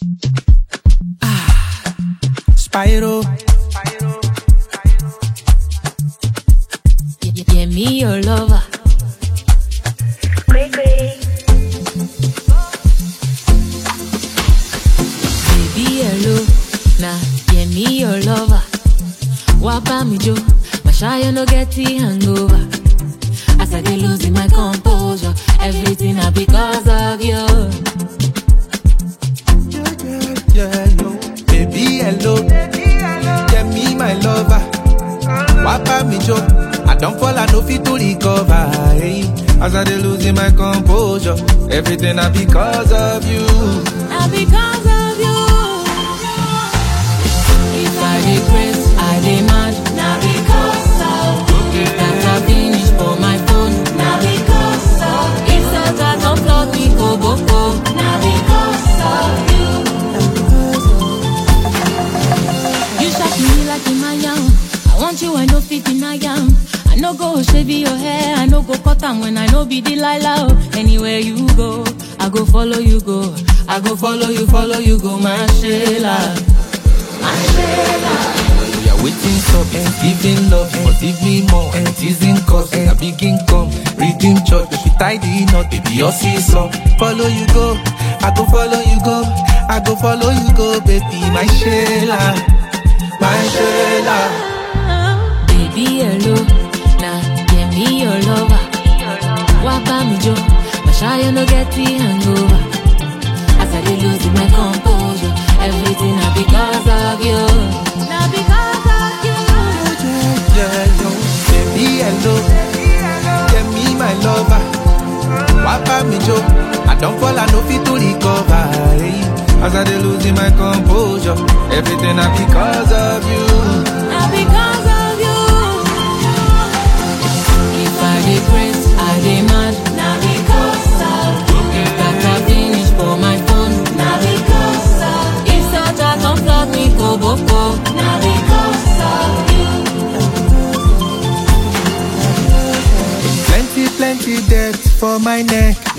Spyro. Yeah, me your lover. Baby, hello. Nah, yeah, me your lover. Wapa me jo, my shy no get the hangover. As I dey losing my composure, everything I because of you. Yo. Baby, hello. Yeah, me my lover. Wapa me jo, I don't fall, I no fit to recover. Hey. As I dey losing my composure, everything I because of you. Now because of you. If I regret, I demand. Now because of you. That I finish for my phone. Now because of you. If that don't flood me, go boko. Now because of you. You shock me like in my yam. I want you, I know fit in I am. I no go shave your hair, I no go cut them when I no be Delilah. Anywhere you go, I go follow you go. I go follow you go, my Sheila. My Sheila. We are waiting up and giving love, but give me more and teasing cause and a big income. Reading church, if you tidy not, baby, your season. Follow you go, I go follow you go. I go follow you go, baby, my Sheila. My Sheila. Baby, hello. Nah, yeah, me your lover. Wapa me jo, my shy no get the hangover. As I dey losing my composure, everything I because of you. Now because of you. Yo. Baby, hello. Yeah, me my lover. Wapa me jo, I don't fall, I no fit to recover. Hey. As I dey losing my composure, everything I because of you. Now because of you. If I regret, I demand. Now because of you. That I finish for my phone. Now because of you. If such a don't flood me, go boko. Now because of you. Plenty debt for my neck.